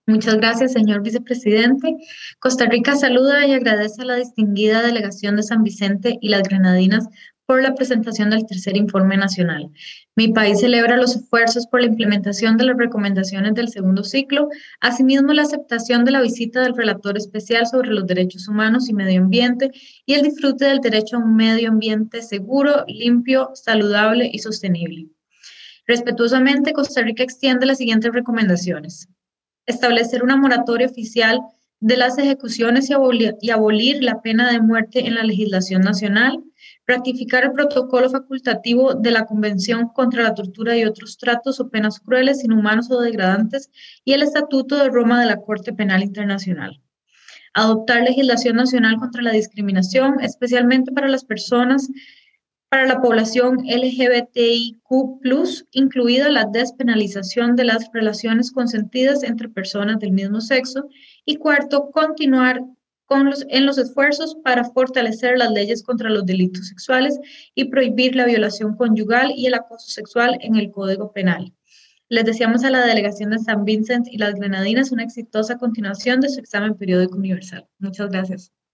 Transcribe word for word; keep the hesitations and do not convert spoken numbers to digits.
Muchas gracias, señor vicepresidente. Costa Rica saluda y agradece a la distinguida delegación de San Vicente y las Granadinas por la presentación del tercer informe nacional. Mi país celebra los esfuerzos por la implementación de las recomendaciones del segundo ciclo, asimismo la aceptación de la visita del relator especial sobre los derechos humanos y medio ambiente y el disfrute del derecho a un medio ambiente seguro, limpio, saludable y sostenible. Respetuosamente, Costa Rica extiende las siguientes recomendaciones: establecer una moratoria oficial de las ejecuciones y abolir, y abolir la pena de muerte en la legislación nacional, ratificar el protocolo facultativo de la Convención contra la Tortura y otros tratos o penas crueles, inhumanos o degradantes y el Estatuto de Roma de la Corte Penal Internacional. Adoptar legislación nacional contra la discriminación, especialmente para las personas para la población L G B T I Q plus, incluida la despenalización de las relaciones consentidas entre personas del mismo sexo. Y cuarto, continuar con los, en los esfuerzos para fortalecer las leyes contra los delitos sexuales y prohibir la violación conyugal y el acoso sexual en el Código Penal. Les deseamos a la delegación de San Vincent y las Granadinas una exitosa continuación de su examen periódico universal. Muchas gracias.